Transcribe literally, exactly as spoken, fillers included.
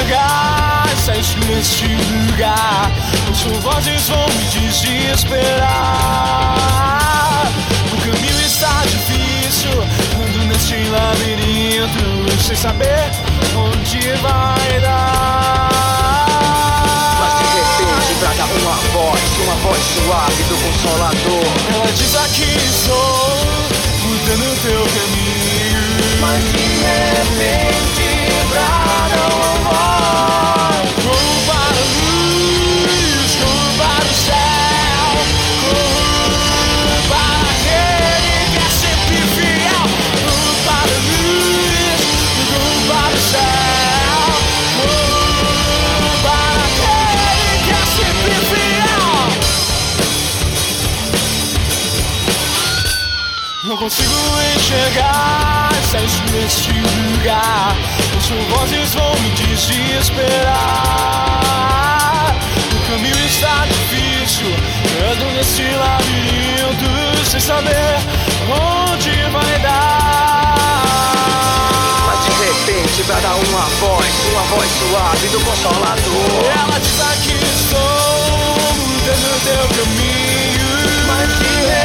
enxergar, está escuro neste lugar. Suas vozes vão me desesperar. O caminho está difícil, ando neste labirinto, sem saber onde vai dar. Mas de repente brada uma voz, uma voz suave do Consolador. Ela diz: aqui estou, mudando teu caminho. Mas de repente brada uma voz. Corro para a luz, corro para o céu, corro para aquele que é sempre fiel. Corro para a luz, corro para o céu, corro para aquele que é sempre fiel. Não consigo enxergar, está escuro neste lugar. Suas vozes vão me desesperar. O caminho está difícil, ando nesse labirinto, sem saber onde vai dar. Mas de repente brada uma voz, uma voz suave do Consolador. Ela diz: aqui estou, mudando teu caminho. Mas de repente